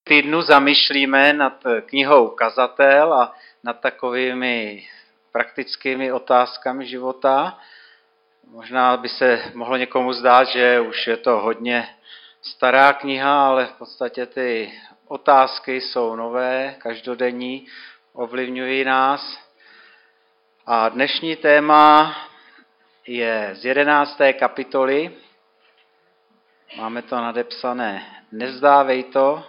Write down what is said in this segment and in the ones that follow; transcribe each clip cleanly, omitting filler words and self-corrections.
týdnu zamýšlíme nad knihou Kazatel a nad takovými praktickými otázkami života. Možná by se mohlo někomu zdát, že už je to hodně stará kniha, ale v podstatě ty otázky jsou nové, každodenní, ovlivňují nás. A dnešní téma je z 11. kapitoly. Máme to nadepsané Nevzdávej to.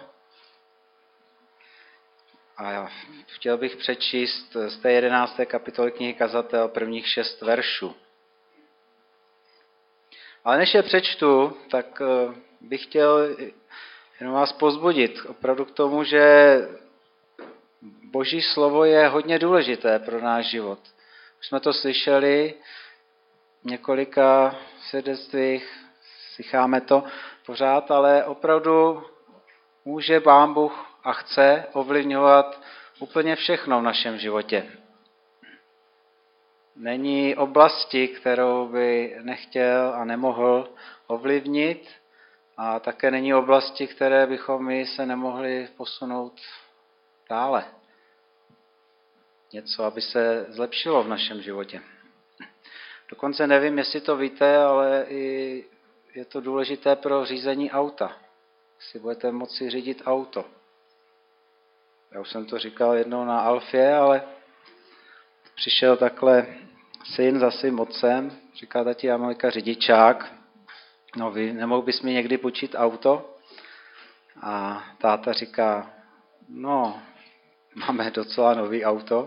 A já chtěl bych přečíst z té 11. kapitoly knihy Kazatel prvních 6 veršů. Ale než je přečtu, tak bych chtěl jenom vás povzbudit opravdu k tomu, že Boží slovo je hodně důležité pro náš život. Už jsme to slyšeli v několika svědectvích, slycháme to pořád, ale opravdu může Pán Bůh a chce ovlivňovat úplně všechno v našem životě. Není oblasti, kterou by nechtěl a nemohl ovlivnit, a také není oblasti, které bychom my se nemohli posunout dále. Něco, aby se zlepšilo v našem životě. Dokonce nevím, jestli to víte, ale i je to důležité pro řízení auta. Si budete moci řídit auto. Já už jsem to říkal jednou na Alfě, ale přišel takhle syn za svým otcem, říká: tati, já mám řidičák, no nemohl bys mi někdy půjčit auto? A táta říká: no, máme docela nový auto,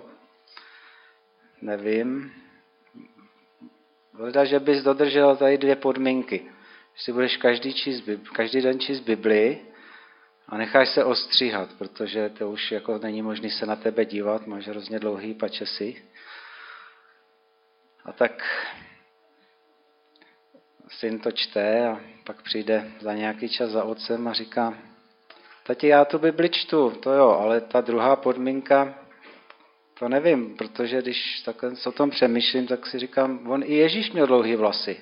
nevím. Hleda, že bys dodržel tady 2 podmínky. Že si budeš každý den číst Bibli a necháš se ostříhat, protože to už jako není možné se na tebe dívat, máš hrozně dlouhý pačesy. A tak syn to čte a pak přijde za nějaký čas za otcem a říká: tati, já tu Bibli čtu, to jo, ale ta druhá podmínka, to nevím, protože když takhle o tom přemýšlím, tak si říkám, on i Ježíš měl dlouhý vlasy.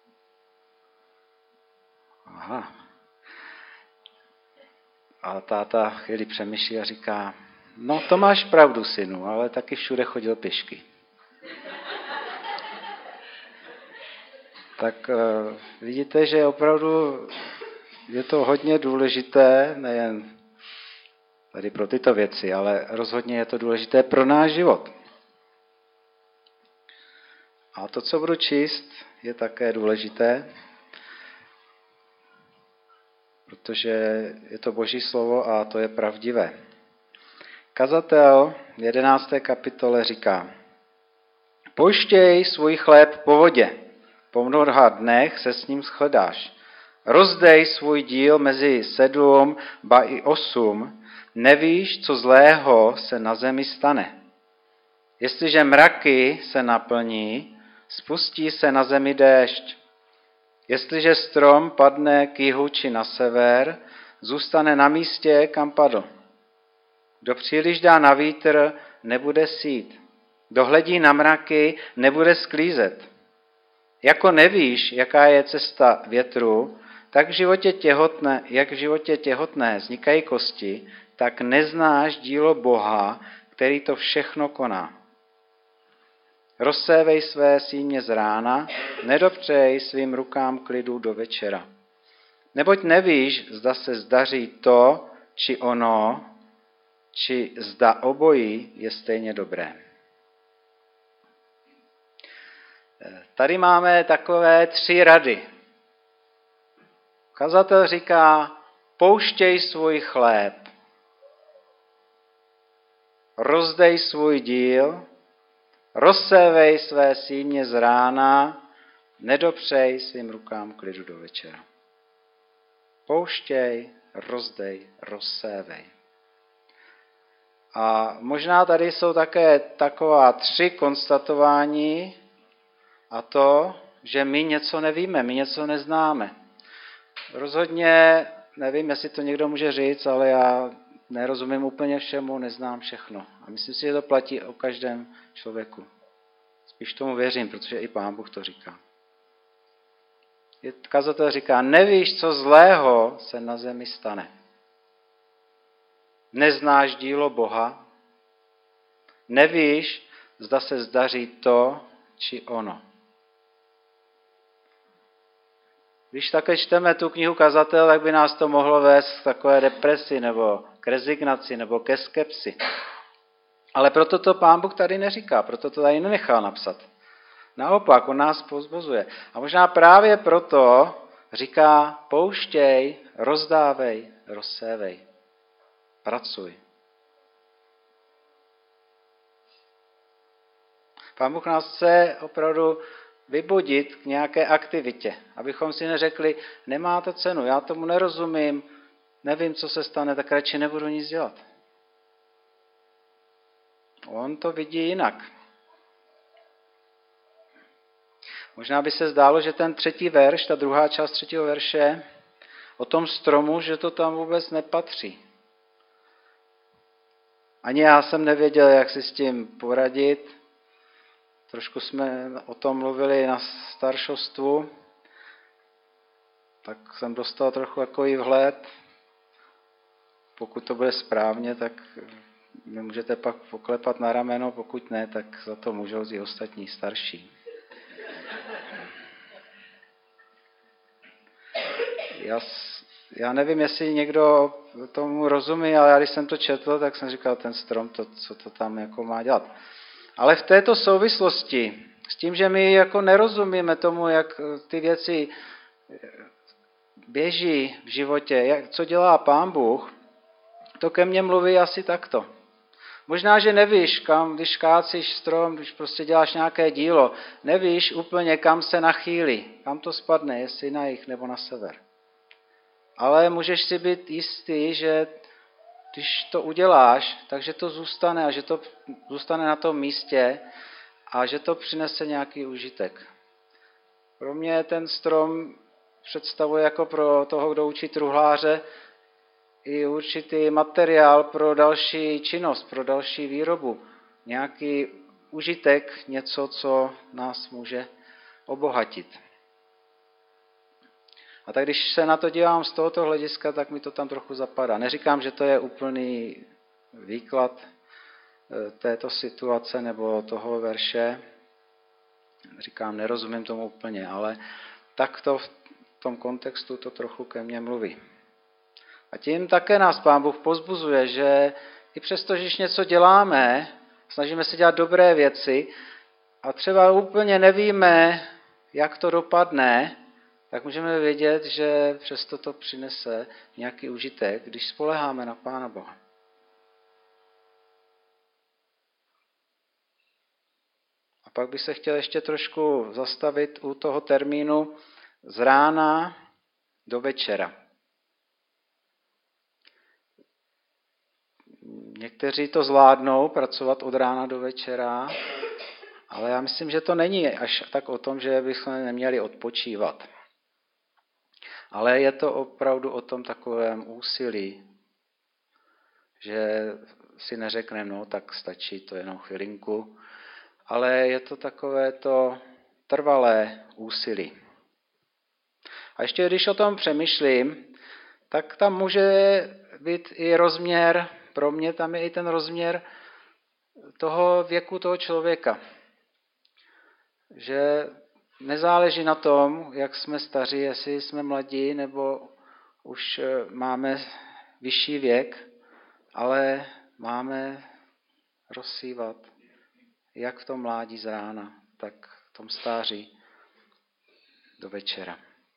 Aha. A táta chvíli přemýšlí a říká: no, to máš pravdu, synu, ale taky všude chodil pěšky. Tak vidíte, že opravdu je to hodně důležité, nejen tady pro tyto věci, ale rozhodně je to důležité pro náš život. A to, co budu číst, je také důležité, protože je to Boží slovo a to je pravdivé. Kazatel v 11. kapitole říká: pouštěj svůj chléb po vodě, po mnoha dnech se s ním shledáš. Rozdej svůj díl mezi 7, ba i 8, nevíš, co zlého se na zemi stane. Jestliže mraky se naplní, spustí se na zemi déšť. Jestliže strom padne k jihu či na sever, zůstane na místě, kam padl. Kdo příliš dá na vítr, nebude sít. Kdo hledí na mraky, nebude sklízet. Jako nevíš, jaká je cesta větru, tak jak v životě těhotné vznikají kosti, tak neznáš dílo Boha, který to všechno koná. Rozsévej své símě z rána, nedopřej svým rukám klidu do večera. Neboť nevíš, zda se zdaří to, či ono, či zda obojí je stejně dobré. Tady máme takové 3 rady. Kazatel říká: pouštěj svůj chléb, rozdej svůj díl, rozsévej své símě z rána, nedopřej svým rukám klidu do večera. Pouštěj, rozdej, rozsévej. A možná tady jsou také taková 3 konstatování, a to, že my něco nevíme, my něco neznáme. Rozhodně nevím, jestli to někdo může říct, ale já nerozumím úplně všemu, neznám všechno. A myslím si, že to platí o každém člověku. Spíš tomu věřím, protože i Pán Bůh to říká. Kazatel říká: nevíš, co zlého se na zemi stane. Neznáš dílo Boha? Nevíš, zda se zdaří to, či ono. Když také čteme tu knihu Kazatel, tak by nás to mohlo vést k takové depresi, nebo k rezignaci, nebo ke skepsi. Ale proto to Pán Bůh tady neříká, proto to tady nenechal napsat. Naopak, on nás povzbuzuje. A možná právě proto říká, pouštěj, rozdávej, rozsévej. Pracuj. Pán Bůh nás chce opravdu vybudit k nějaké aktivitě, abychom si neřekli, nemá to cenu, já tomu nerozumím, nevím, co se stane, tak radši nebudu nic dělat. On to vidí jinak. Možná by se zdálo, že ten 3. verš, ta druhá část 3. verše, o tom stromu, že to tam vůbec nepatří. Ani já jsem nevěděl, jak si s tím poradit. Trošku jsme o tom mluvili na staršostvu, tak jsem dostal trochu takový vhled. Pokud to bude správně, tak mi můžete pak poklepat na rameno, pokud ne, tak za to můžou i ostatní starší. Já nevím, jestli někdo tomu rozumí, ale já když jsem to četl, tak jsem říkal, ten strom, co to tam jako má dělat. Ale v této souvislosti, s tím, že my jako nerozumíme tomu, jak ty věci běží v životě, co dělá Pán Bůh, to ke mně mluví asi takto. Možná, že nevíš, kam, když kácíš strom, když prostě děláš nějaké dílo, nevíš úplně, kam se nachýlí, kam to spadne, jestli na jih nebo na sever. Ale můžeš si být jistý, že když to uděláš, takže to zůstane a že to zůstane na tom místě a že to přinese nějaký užitek. Pro mě ten strom představuje jako pro toho, kdo učí truhláře, i určitý materiál pro další činnost, pro další výrobu. Nějaký užitek, něco, co nás může obohatit. A tak když se na to dívám z tohoto hlediska, tak mi to tam trochu zapadá. Neříkám, že to je úplný výklad této situace nebo toho verše. Říkám, nerozumím tomu úplně, ale takto v tom kontextu to trochu ke mně mluví. A tím také nás Pán Bůh povzbuzuje, že i přesto, když něco děláme, snažíme se dělat dobré věci a třeba úplně nevíme, jak to dopadne, tak můžeme vědět, že přesto to přinese nějaký užitek, když spoléháme na Pána Boha. A pak bych se chtěl ještě trošku zastavit u toho termínu z rána do večera. Někteří to zvládnou, pracovat od rána do večera, ale já myslím, že to není až tak o tom, že bychom neměli odpočívat. Ale je to opravdu o tom takovém úsilí, že si neřekneme, no tak stačí to jenom chvilinku, ale je to takové to trvalé úsilí. A ještě když o tom přemýšlím, tak tam může být i rozměr, pro mě tam je i ten rozměr toho věku toho člověka. Že nezáleží na tom, jak jsme staří, jestli jsme mladí nebo už máme vyšší věk, ale máme rozsívat jak v tom mládí z rána, tak v tom stáří do večera.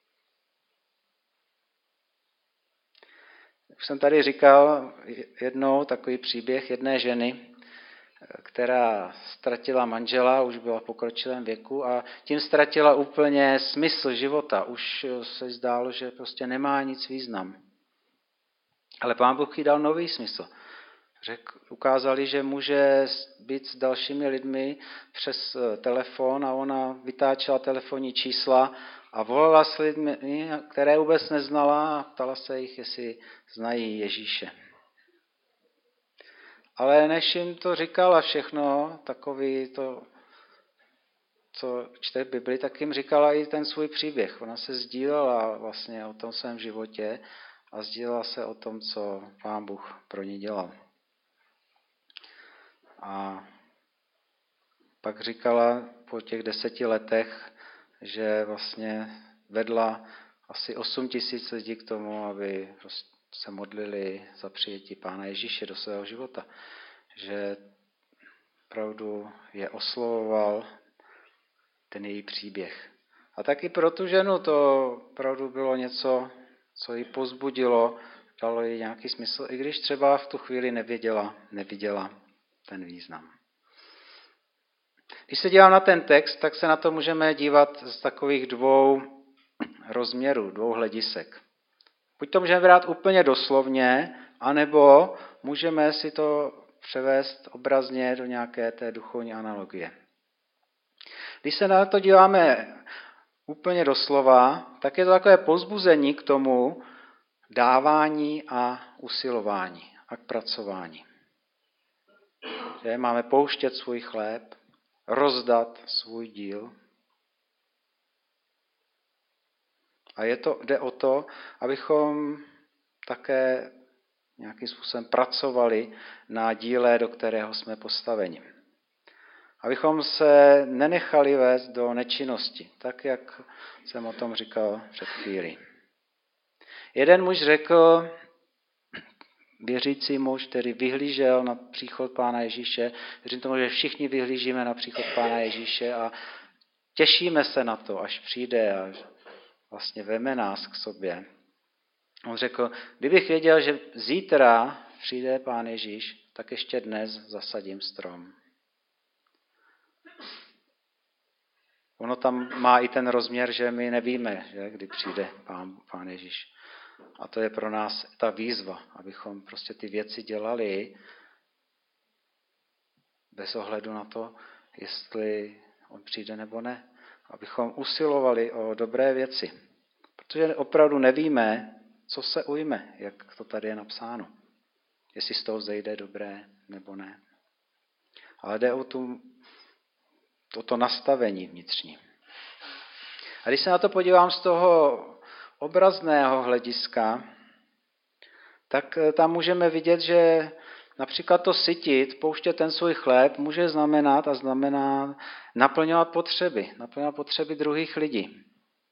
Už jsem tady říkal jednou takový příběh jedné ženy, která ztratila manžela, už byla v pokročilém věku a tím ztratila úplně smysl života. Už se zdálo, že prostě nemá nic význam. Ale Pán Bůh jí dal nový smysl. Ukázali, že může být s dalšími lidmi přes telefon a ona vytáčela telefonní čísla a volala s lidmi, které vůbec neznala a ptala se jich, jestli znají Ježíše. Ale než jim to říkala všechno, takový to, co čte v Bibli, tak jim říkala i ten svůj příběh. Ona se sdílela vlastně o tom svém životě a sdílela se o tom, co Pán Bůh pro ní dělal. A pak říkala po těch 10 letech, že vlastně vedla asi 8 000 lidí k tomu, aby se modlili za přijetí Pána Ježíše do svého života. Že opravdu je oslovoval ten její příběh. A taky pro tu ženu to opravdu bylo něco, co ji povzbudilo, dalo jí nějaký smysl, i když třeba v tu chvíli neviděla ten význam. Když se dívám na ten text, tak se na to můžeme dívat z takových 2 rozměrů, 2 hledisek. Buď to můžeme brát úplně doslovně, anebo můžeme si to převést obrazně do nějaké té duchovní analogie. Když se na to díváme úplně doslova, tak je to takové povzbuzení k tomu dávání a usilování a k pracování. Že máme pouštět svůj chléb, rozdat svůj díl. A jde o to, abychom také nějakým způsobem pracovali na díle, do kterého jsme postaveni. Abychom se nenechali vést do nečinnosti, tak jak jsem o tom říkal před chvílí. Jeden muž řekl, věřící muž, který vyhlížel na příchod Pána Ježíše, věřím tomu, že všichni vyhlížíme na příchod Pána Ježíše a těšíme se na to, až přijde a vlastně veme nás k sobě. On řekl, kdybych věděl, že zítra přijde Pán Ježíš, tak ještě dnes zasadím strom. Ono tam má i ten rozměr, že my nevíme, že, kdy přijde Pán Ježíš. A to je pro nás ta výzva, abychom prostě ty věci dělali bez ohledu na to, jestli on přijde nebo ne. Abychom usilovali o dobré věci. Protože opravdu nevíme, co se ujme, jak to tady je napsáno. Jestli z toho zejde dobré nebo ne. Ale jde o to nastavení vnitřní. A když se na to podívám z toho obrazného hlediska, tak tam můžeme vidět, že například to sytit, pouštět ten svůj chléb, může znamená naplňovat potřeby druhých lidí.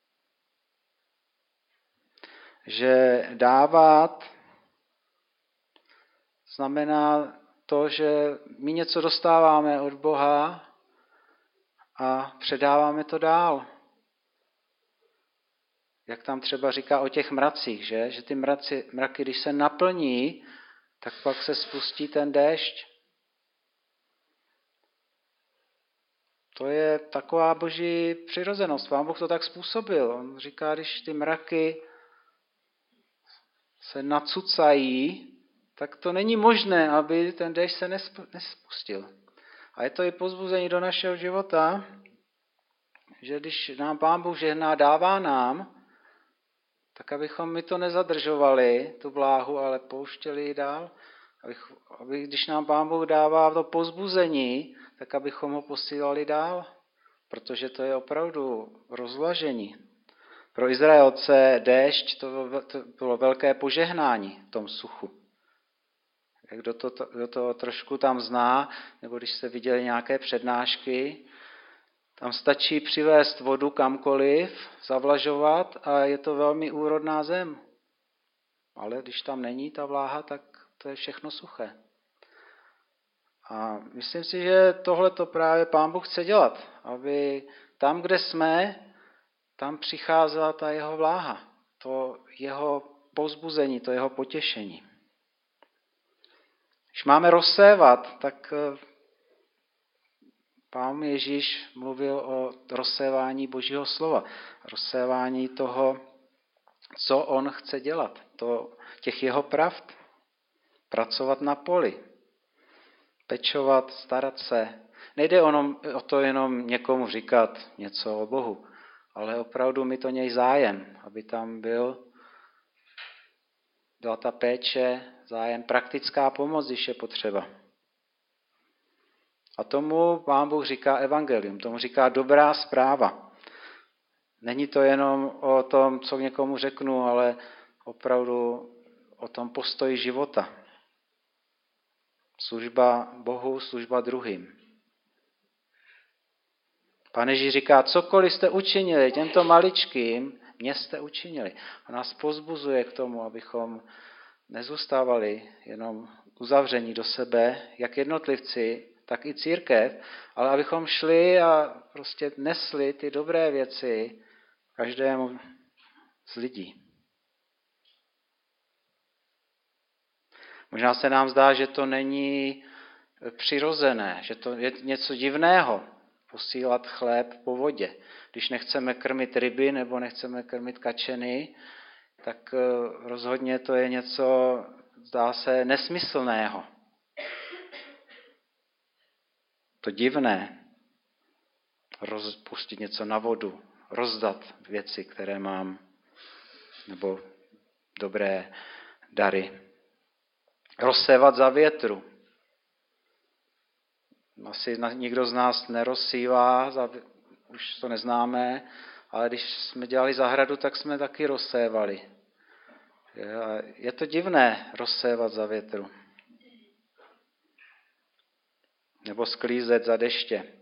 Že dávat znamená to, že my něco dostáváme od Boha a předáváme to dál. Jak tam třeba říká o těch mracích, že ty mraky, když se naplní, tak pak se spustí ten déšť. To je taková boží přirozenost. Pán Bůh to tak způsobil. On říká, když ty mraky se nacucají, tak to není možné, aby ten déšť se nespustil. A je to i povzbuzení do našeho života, že když nám Pán Bůh žehná, dává nám, tak abychom my to nezadržovali, tu vláhu, ale pouštěli ji dál. Aby, když nám Pán Bůh dává to povzbuzení, tak abychom ho posílali dál. Protože to je opravdu rozvlažení. Pro Izraelce déšť to bylo velké požehnání v tom suchu. Kdo to trošku tam zná, nebo když jste viděli nějaké přednášky, tam stačí přivést vodu kamkoliv, zavlažovat a je to velmi úrodná zem. Ale když tam není ta vláha, tak to je všechno suché. A myslím si, že tohle to právě Pán Bůh chce dělat, aby tam, kde jsme, tam přicházela ta jeho vláha, to jeho povzbuzení, to jeho potěšení. Když máme rozsévat, tak Pán Ježíš mluvil o rozsévání Božího slova, rozsévání toho, co on chce dělat, těch jeho pravd, pracovat na poli, pečovat, starat se. Nejde o to jenom někomu říkat něco o Bohu, ale opravdu mít o něj zájem, aby tam byla ta péče, zájem, praktická pomoc, když je potřeba. A tomu Pán Bůh říká evangelium, tomu říká dobrá zpráva. Není to jenom o tom, co někomu řeknu, ale opravdu o tom postoji života. Služba Bohu, služba druhým. Pán Ježíš říká, cokoliv jste učinili těmto maličkým, mě jste učinili. On nás pozbuzuje k tomu, abychom nezůstávali jenom uzavření do sebe, jak jednotlivci, tak i církev, ale abychom šli a prostě nesli ty dobré věci každému z lidí. Možná se nám zdá, že to není přirozené, že to je něco divného, posílat chléb po vodě. Když nechceme krmit ryby nebo nechceme krmit kačeny, tak rozhodně to je něco, zdá se, nesmyslného. To divné, rozpustit něco na vodu, rozdat věci, které mám, nebo dobré dary. Rozsévat za větru. Asi nikdo z nás nerozsívá, už to neznáme, ale když jsme dělali zahradu, tak jsme taky rozsévali. Je to divné rozsévat za větru. Nebo sklízet za deště.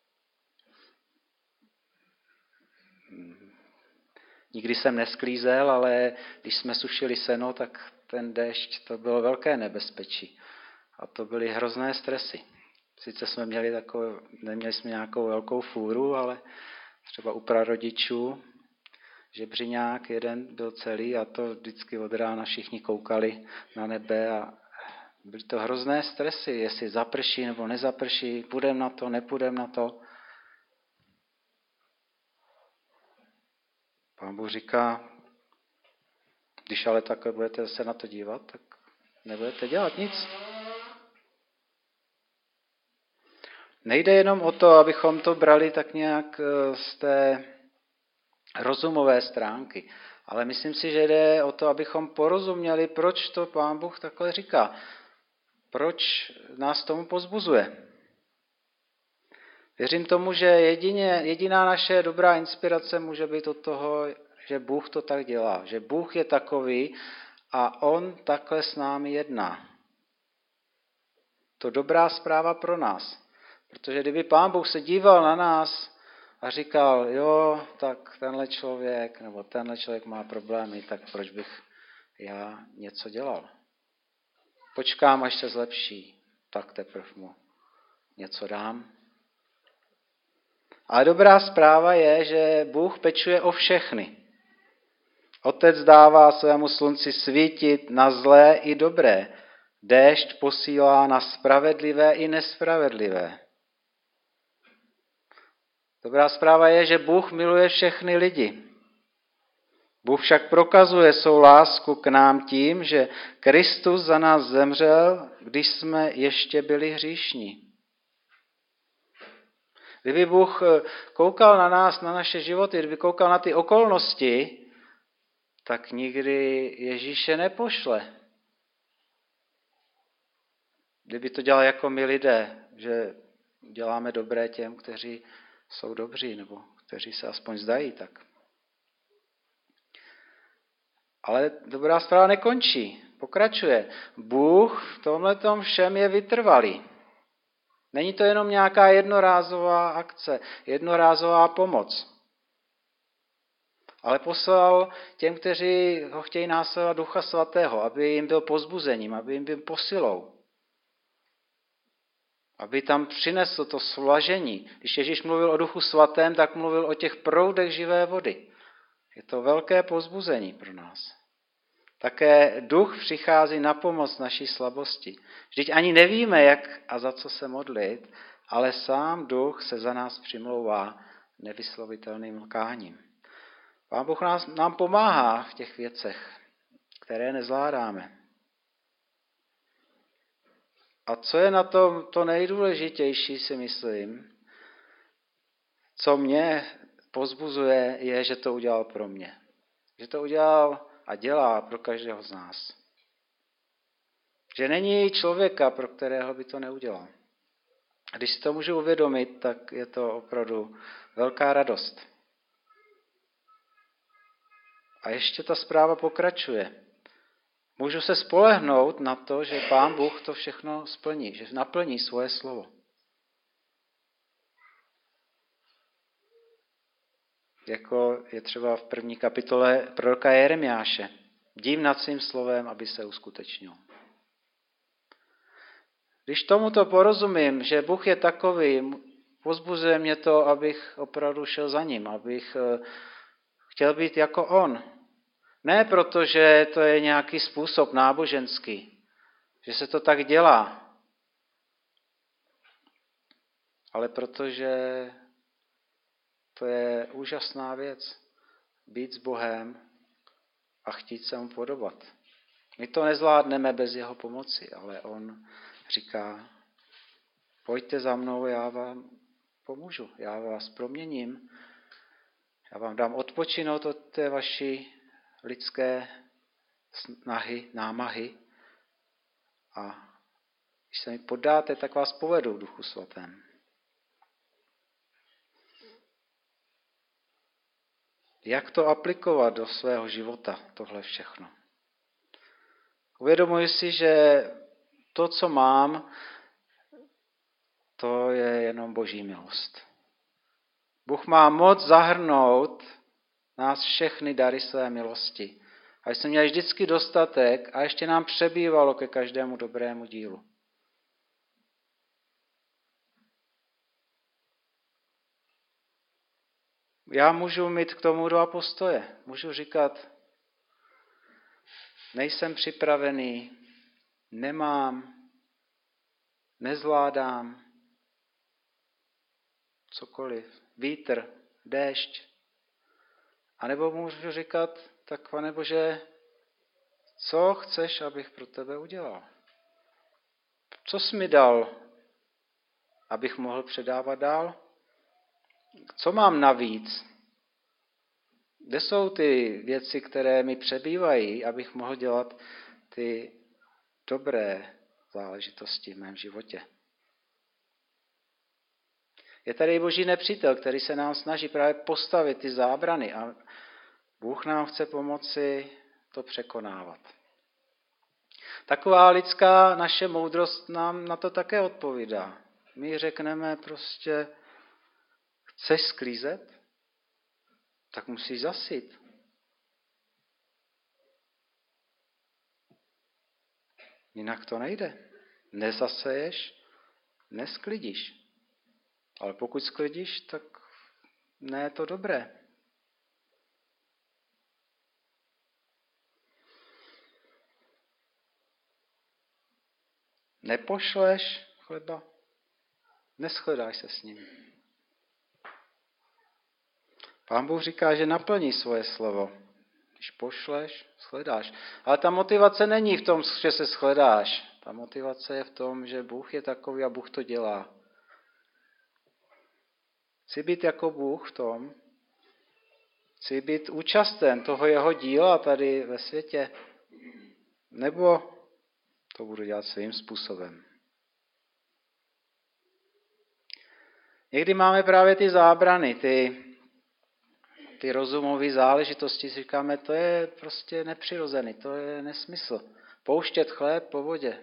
Nikdy jsem nesklízel, ale když jsme sušili seno, tak ten déšť, to bylo velké nebezpečí. A to byly hrozné stresy. Sice jsme neměli jsme nějakou velkou fůru, ale třeba u prarodičů, žebřiňák jeden byl celý a to vždycky od rána všichni koukali na nebe a byly to hrozné stresy, jestli zaprší nebo nezaprší, půjdem na to, nepůjdem na to. Pán Bůh říká, když ale takhle budete se na to dívat, tak nebudete dělat nic. Nejde jenom o to, abychom to brali tak nějak z té rozumové stránky, ale myslím si, že jde o to, abychom porozuměli, proč to Pán Bůh takhle říká. Proč nás tomu pozbuzuje. Věřím tomu, že jediná naše dobrá inspirace může být od toho, že Bůh to tak dělá, že Bůh je takový a on takhle s námi jedná. To dobrá zpráva pro nás. Protože kdyby Pán Bůh se díval na nás a říkal, jo, tak tenhle člověk má problémy, tak proč bych já něco dělal? Počkám, až se zlepší, tak teprve mu něco dám. Ale dobrá zpráva je, že Bůh pečuje o všechny. Otec dává svému slunci svítit na zlé i dobré. Déšť posílá na spravedlivé i nespravedlivé. Dobrá zpráva je, že Bůh miluje všechny lidi. Bůh však prokazuje svou lásku k nám tím, že Kristus za nás zemřel, když jsme ještě byli hříšní. Kdyby Bůh koukal na nás, na naše životy, kdyby koukal na ty okolnosti, tak nikdy Ježíše nepošle. Kdyby to dělal jako my lidé, že děláme dobré těm, kteří jsou dobří, nebo kteří se aspoň zdají tak. Ale dobrá zpráva nekončí, pokračuje. Bůh v tomhletom všem je vytrvalý. Není to jenom nějaká jednorázová akce, jednorázová pomoc. Ale poslal těm, kteří ho chtějí následovat, Ducha Svatého, aby jim byl povzbuzením, aby jim byl posilou. Aby tam přinesl to svlažení. Když Ježíš mluvil o Duchu Svatém, tak mluvil o těch proudech živé vody. Je to velké povzbuzení pro nás. Také Duch přichází na pomoc naší slabosti. Vždyť ani nevíme, jak a za co se modlit, ale sám Duch se za nás přimlouvá nevyslovitelným lkáním. Pán Bůh nám pomáhá v těch věcech, které nezvládáme. A co je na tom to nejdůležitější, si myslím, co mě povzbuzuje, je, že to udělal pro mě. Že to udělal a dělá pro každého z nás. Že není člověka, pro kterého by to neudělal. A když si to můžu uvědomit, tak je to opravdu velká radost. A ještě ta zpráva pokračuje. Můžu se spolehnout na to, že Pán Bůh to všechno splní, že naplní svoje slovo. Jako je třeba v 1. kapitole proroka Jeremiáše. Bdím nad svým slovem, aby se uskutečnil. Když tomuto porozumím, že Bůh je takový, pozbuzuje mě to, abych opravdu šel za ním, abych chtěl být jako on. Ne proto, že to je nějaký způsob náboženský, že se to tak dělá, ale protože to je úžasná věc, být s Bohem a chtít se mu podobat. My to nezvládneme bez jeho pomoci, ale on říká, pojďte za mnou, já vám pomůžu, já vás proměním, já vám dám odpočinout od té vaší lidské snahy, námahy a když se mi podáte, tak vás povedu v Duchu Svatém. Jak to aplikovat do svého života, tohle všechno? Uvědomuji si, že to, co mám, to je jenom Boží milost. Bůh má moc zahrnout nás všechny dary své milosti. A jsme měli vždycky dostatek a ještě nám přebývalo ke každému dobrému dílu. Já můžu mít k tomu 2 postoje. Můžu říkat, nejsem připravený, nemám, nezvládám, cokoliv, vítr, déšť. A nebo můžu říkat, tak Pane Bože, co chceš, abych pro tebe udělal? Co jsi mi dal, abych mohl předávat dál? Co mám navíc? Kde jsou ty věci, které mi přebývají, abych mohl dělat ty dobré záležitosti v mém životě? Je tady i Boží nepřítel, který se nám snaží právě postavit ty zábrany a Bůh nám chce pomoci to překonávat. Taková lidská naše moudrost nám na to také odpovídá. My řekneme prostě, chceš sklízet? Tak musíš zasít. Jinak to nejde. Nezaseješ, nesklidíš. Ale pokud sklidíš, tak ne je to dobré. Nepošleš chleba, neschledáš se s ním. Pán Bůh říká, že naplní svoje slovo. Když pošleš, shledáš. Ale ta motivace není v tom, že se shledáš. Ta motivace je v tom, že Bůh je takový a Bůh to dělá. Chci být jako Bůh v tom, chci být účasten toho jeho díla tady ve světě, nebo to budu dělat svým způsobem. Někdy máme právě ty zábrany, ty rozumové záležitosti, říkáme, to je prostě nepřirozený, to je nesmysl. Pouštět chléb po vodě.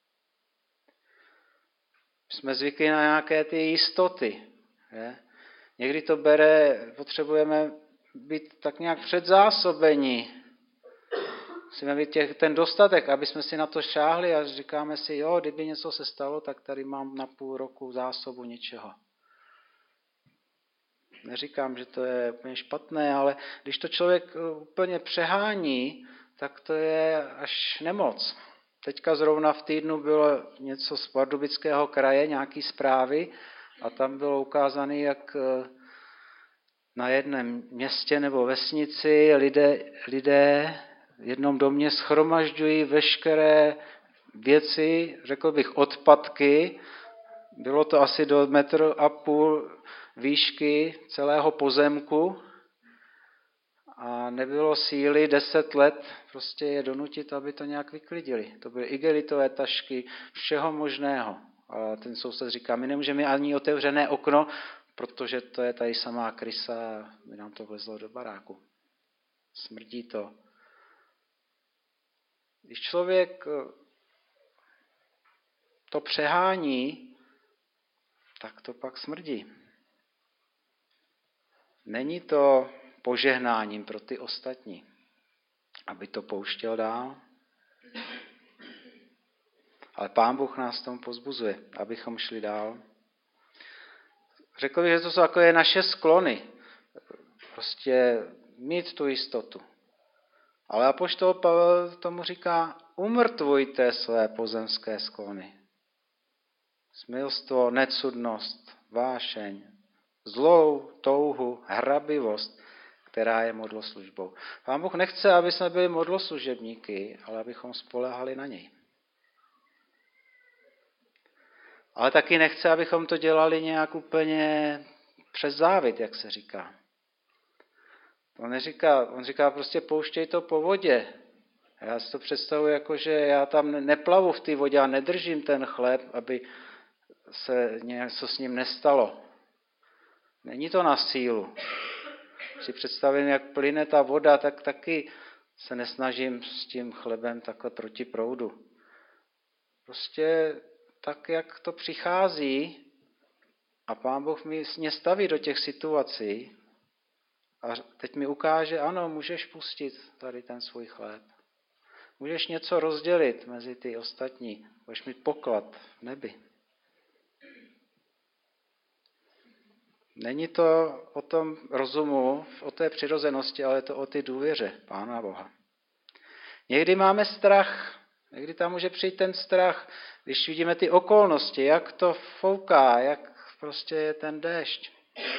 Jsme zvyklí na nějaké ty jistoty. Je? Někdy to potřebujeme být tak nějak předzásobení. Musíme mít ten dostatek, aby jsme si na to šáhli a říkáme si, jo, kdyby něco se stalo, tak tady mám na půl roku zásobu něčeho. Neříkám, že to je úplně špatné, ale když to člověk úplně přehání, tak to je až nemoc. Teďka zrovna v týdnu bylo něco z Pardubického kraje, nějaký zprávy a tam bylo ukázané, jak na jednom městě nebo vesnici lidé v jednom domě shromažďují veškeré věci, řekl bych odpadky. Bylo to asi do 1,5 metru výšky celého pozemku a nebylo síly 10 let prostě je donutit, aby to nějak vyklidili. To byly igelitové tašky, všeho možného. A ten soused říká, my nemůžeme ani otevřené okno, protože to je tady samá krysa a by nám to vlezlo do baráku. Smrdí to. Když člověk to přehání, tak to pak smrdí. Není to požehnáním pro ty ostatní, aby to pouštěl dál. Ale Pán Bůh nás tomu pozbuzuje, abychom šli dál. Řekl bych, že to jsou takové naše sklony. Prostě mít tu jistotu. Ale apoštol Pavel tomu říká, umrtvujte své pozemské sklony. Smilstvo, necudnost, vášeň, zlou touhu, hrabivost, která je modloslužbou. Pán Bůh nechce, aby jsme byli modloslužebníky, ale abychom spolehali na něj. Ale taky nechce, abychom to dělali nějak úplně přes závit, jak se říká. On říká prostě pouštěj to po vodě. Já si to představuji jako, že já tam neplavu v té vodě a nedržím ten chléb, aby se něco s ním nestalo. Není to na sílu. Když si představím, jak plyne ta voda, tak taky se nesnažím s tím chlebem takhle proti proudu. Prostě tak, jak to přichází a Pán Bůh mě staví do těch situací a teď mi ukáže, ano, můžeš pustit tady ten svůj chléb. Můžeš něco rozdělit mezi ty ostatní. Budeš mít poklad v nebi. Není to o tom rozumu, o té přirozenosti, ale je to o ty důvěře Pána Boha. Někdy máme strach, někdy tam může přijít ten strach, když vidíme ty okolnosti, jak to fouká, jak prostě je ten déšť.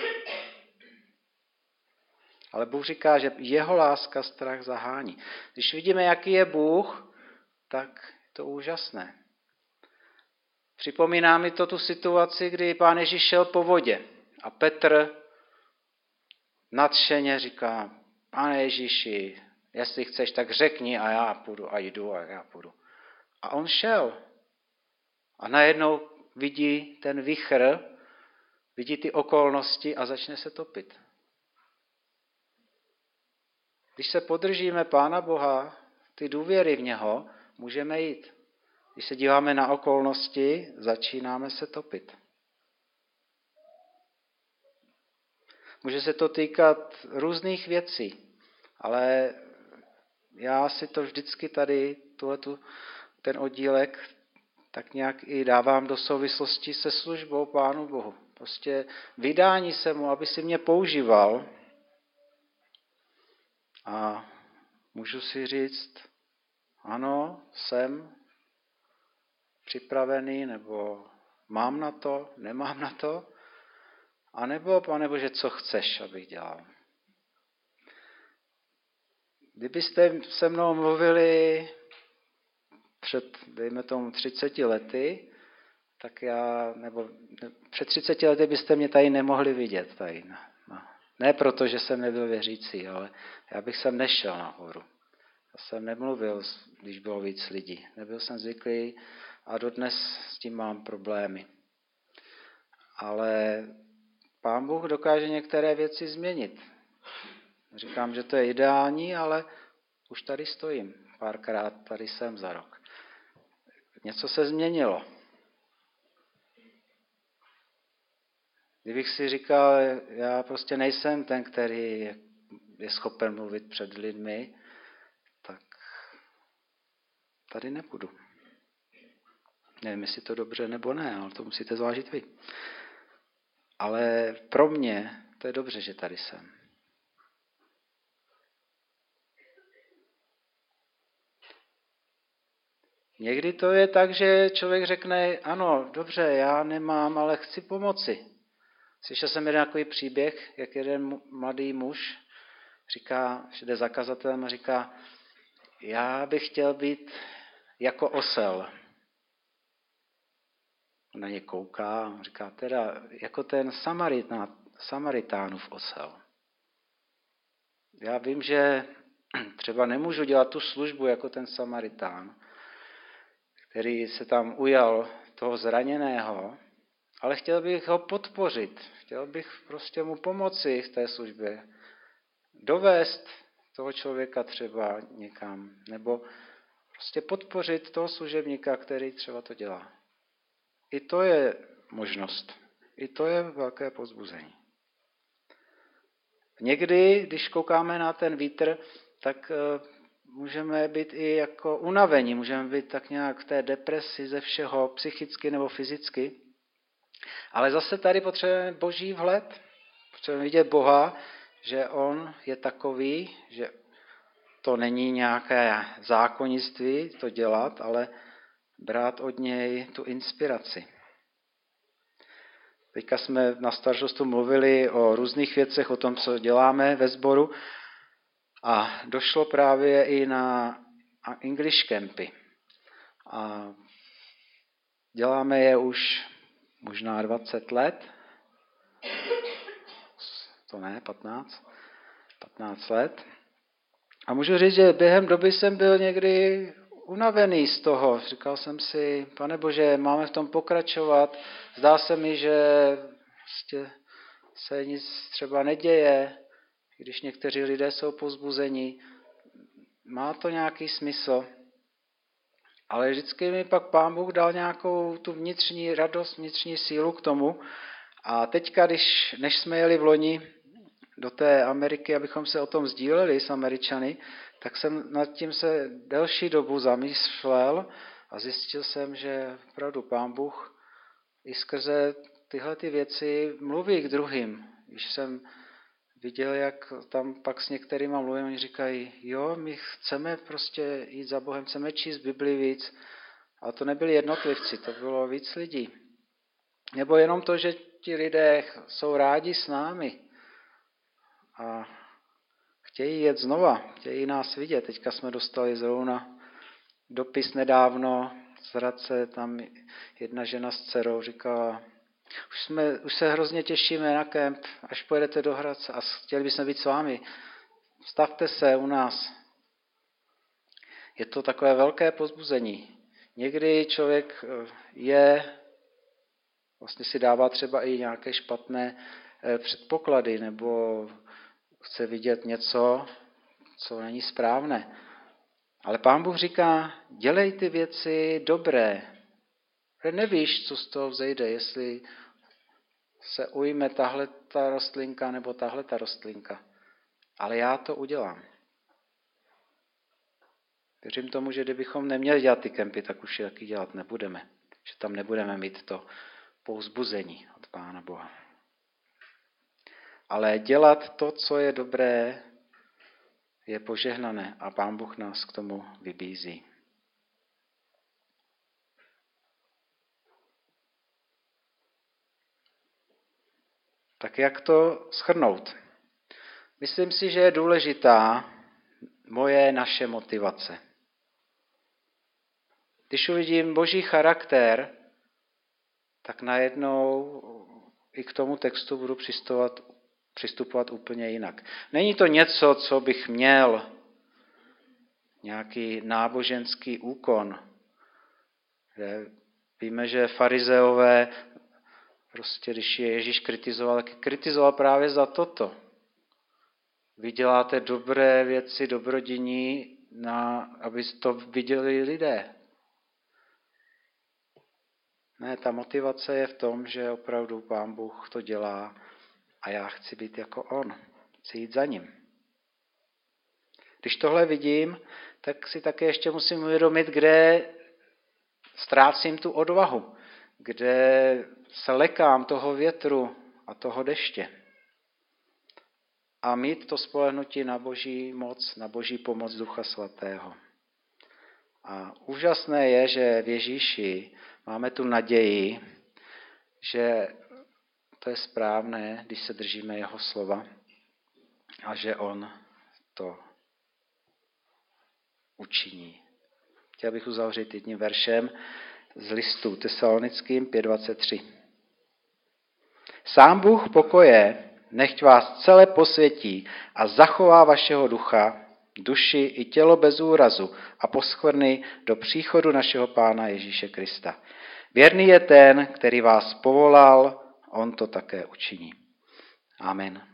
Ale Bůh říká, že jeho láska strach zahání. Když vidíme, jaký je Bůh, tak je to úžasné. Připomíná mi to tu situaci, kdy Pán Ježíš šel po vodě a Petr nadšeně říká, Pane Ježíši, jestli chceš, tak řekni a já půjdu a jdu a já půjdu. A on šel a najednou vidí ten vichr, vidí ty okolnosti a začne se topit. Když se podržíme Pána Boha, ty důvěry v něho, můžeme jít. Když se díváme na okolnosti, začínáme se topit. Může se to týkat různých věcí, ale já si to vždycky tady, ten oddílek, tak nějak i dávám do souvislosti se službou Pánu Bohu. Prostě vydání se mu, aby si mě používal. A můžu si říct, ano, jsem připravený, nebo mám na to, nemám na to, anebo, Pane Bože, co chceš, abych dělal. Kdybyste se mnou mluvili před, dejme tomu, 30 lety, tak nebo před 30 lety byste mě tady nemohli vidět. Tady, no. Ne proto, že jsem nebyl věřící, ale já bych sem nešel nahoru. Já jsem nemluvil, když bylo víc lidí. Nebyl jsem zvyklý a dodnes s tím mám problémy. Ale Pán Bůh dokáže některé věci změnit. Říkám, že to je ideální, ale už tady stojím. Párkrát tady jsem za rok. Něco se změnilo. Kdybych si říkal, já prostě nejsem ten, který je schopen mluvit před lidmi, tak tady nebudu. Nevím, jestli to dobře nebo ne, ale to musíte zvážit vy. Ale pro mě to je dobře, že tady jsem. Někdy to je tak, že člověk řekne, ano, dobře, já nemám, ale chci pomoci. Slyšel jsem jeden takový příběh, jak jeden mladý muž říká, že jde za kazatelem a říká, já bych chtěl být jako osel. On na ně kouká a říká, teda jako ten Samaritánův osel. Já vím, že třeba nemůžu dělat tu službu jako ten Samaritán, který se tam ujal toho zraněného, ale chtěl bych ho podpořit. Chtěl bych prostě mu pomoci v té službě. Dovést toho člověka třeba někam, nebo prostě podpořit toho služebníka, který třeba to dělá. I to je možnost. I to je velké povzbuzení. Někdy, když koukáme na ten vítr, tak můžeme být i jako unavení, můžeme být tak nějak v té depresi ze všeho, psychicky nebo fyzicky. Ale zase tady potřebujeme boží vhled, potřebujeme vidět Boha, že on je takový, že to není nějaké zákonnictví to dělat, ale brát od něj tu inspiraci. Teďka jsme na starostu mluvili o různých věcech, o tom, co děláme ve sboru a došlo právě i na English campy. A děláme je už možná 20 let, to ne, 15 let. A můžu říct, že během doby jsem byl někdy unavený z toho. Říkal jsem si, Pane Bože, máme v tom pokračovat. Zdá se mi, že prostě se nic třeba neděje, když někteří lidé jsou povzbuzení. Má to nějaký smysl. Ale vždycky mi pak Pán Bůh dal nějakou tu vnitřní radost, vnitřní sílu k tomu. A teďka, než jsme jeli v loni do té Ameriky, abychom se o tom sdíleli s Američany, tak jsem nad tím se delší dobu zamýšlel a zjistil jsem, že opravdu Pán Bůh i skrze tyhle ty věci mluví k druhým. Když jsem viděl, jak tam pak s některýma mluvím, oni říkají, jo, my chceme prostě jít za Bohem, chceme číst Bibli víc. A to nebyli jednotlivci, to bylo víc lidí. Nebo jenom to, že ti lidé jsou rádi s námi a chtějí jet znova, chtějí nás vidět. Teďka jsme dostali zrovna dopis nedávno z Hradce, tam jedna žena s dcerou říkala, už se hrozně těšíme na kemp, až pojedete do Hradce a chtěli bychom být s vámi. Stavte se u nás. Je to takové velké povzbuzení. Někdy člověk vlastně si dává třeba i nějaké špatné předpoklady, nebo chce vidět něco, co není správné. Ale Pán Bůh říká, dělej ty věci dobré. Nevíš, co z toho vzejde, jestli se ujme tahle ta rostlinka nebo tahle ta rostlinka. Ale já to udělám. Věřím tomu, že kdybychom neměli dělat ty kempy, tak už je taky dělat nebudeme. Že tam nebudeme mít to povzbuzení od Pána Boha. Ale dělat to, co je dobré, je požehnané a Pán Bůh nás k tomu vybízí. Tak jak to shrnout? Myslím si, že je důležitá naše motivace. Když uvidím Boží charakter, tak najednou i k tomu textu budu přistupovat úplně jinak. Není to něco, co bych měl, nějaký náboženský úkon. Víme, že farizeové, prostě když je Ježíš kritizoval, tak kritizoval právě za toto. Vy děláte dobré věci, dobrodiní, aby to viděli lidé. Ne, ta motivace je v tom, že opravdu Pán Bůh to dělá a já chci být jako on. Chci jít za ním. Když tohle vidím, tak si také ještě musím uvědomit, kde ztrácím tu odvahu, kde se lekám toho větru a toho deště. A mít to spolehnutí na Boží moc, na Boží pomoc Ducha Svatého. A úžasné je, že v Ježíši máme tu naději, že to je správné, když se držíme jeho slova a že on to učiní. Chtěl bych uzavřít jedním veršem z listu Tesalonickým 5:23. Sám Bůh pokoje nechť vás celé posvětí a zachová vašeho ducha, duši i tělo bez úrazu a poskvrny do příchodu našeho Pána Ježíše Krista. Věrný je ten, který vás povolal, on to také učiní. Amen.